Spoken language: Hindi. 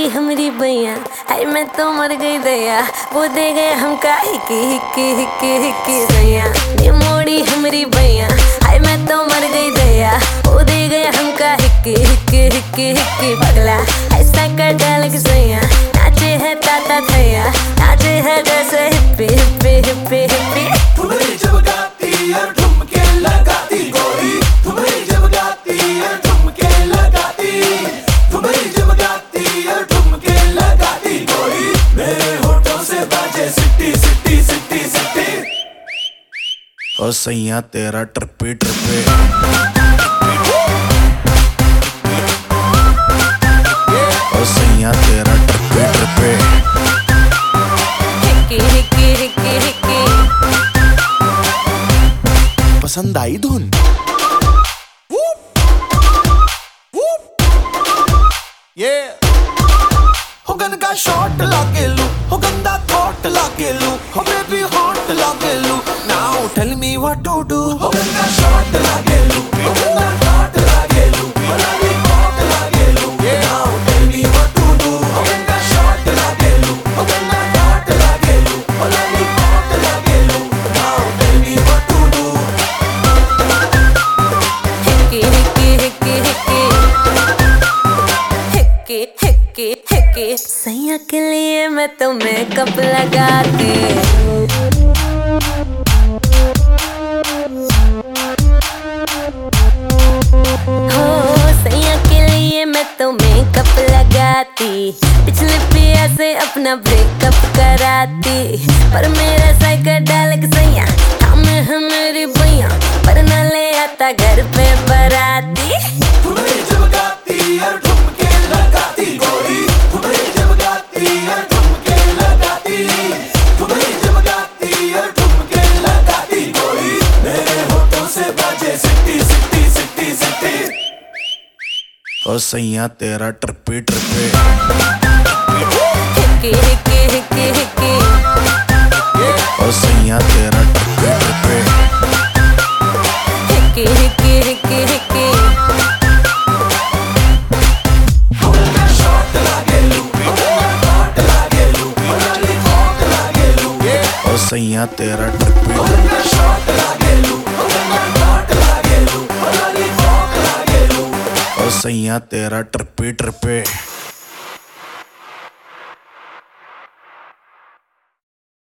मोड़ी हमारी बैया, हाय मैं तो मर गई दया, वो दे गए हमका हिकी हिकी हिकी हिकी सैया। ये मोड़ी हमारी बैया, हाय मैं तो मर गई दया, वो दे गए हमका हिकी हिकी हिकी हिकी पगला। ऐसा कर डाल के सैया, नाचे है ताता थैया, नाचे है जैसे हिप्पी हिप्पी हिप्पी हिप्पी। ठुमरी जब गाती और ठुमके लगाती गोरी, ठुमरी जब गाती और ठुमके लगाती, ठुमरी जब गाती और ठुमके लगाती गोरी, मेरे होठों से बाजे सिट्टी सिट्टी सिट्टी सिट्टी। ओ सैया तेरा ट्रिपे ट्रिपे, ओ सैया तेरा ट्रिपे ट्रिपे, हिक्की हिक्की हिक्की हिक्की। पसंद आई धुन? हो गंदा शॉट लागे लू, हो गंदा थॉट लागे लू, हो बेबी हॉट लागे लू, now tell me what to do. हो गंदा शॉट लागे लू, हो गंदा थॉट लागे लू, हो लॉलीपॉप लागे लू, now tell me what to do. हो गंदा शॉट लागे लू, हो गंदा थॉट लागे लू, हो लॉलीपॉप लागे लू, now tell me what to do. हिक्की हिक्की हिक्की हिक्की, हिक्की हिक्की हिक्की। सैया के लिए मैं तो मेकअप लगाती, हो सैया के लिए मैं तो मेकअप लगाती, पिछले पिया से अपना ब्रेकअप कराती, पर मेरा साइकिल डाल के सैया हम है मेरी भैया, पर न ले आता घर पे बराती। ठुमरी जब गाती और ठुमके लगाती गोरी, ठुमरी जब गाती और ठुमके लगाती, ठुमरी जब गाती और ठुमके लगाती गोरी, मेरे होठों से बाजे सिट्टी सिट्टी सिट्टी सिट्टी। ओ सैया तेरा ट्रिपे ट्रिपे, हिक्की हिक्की हिक्की हिक्की, ओ सैया तेरा ट्रिपे ट्रिपे, हिक्की हिक्की हिक्की हिक्की। हो गंदा शॉट लागे लू, हो गंदा थॉट लागे लू, हो लॉलीपॉप लागे लू, ओ सैया तेरा ट्रिपे, हो गंदा शॉट लागे लू, हो गंदा थॉट लागे लू, हो लॉलीपॉप लागे लू। ओ सैया तेरा ट्रिपे ट्रिपे।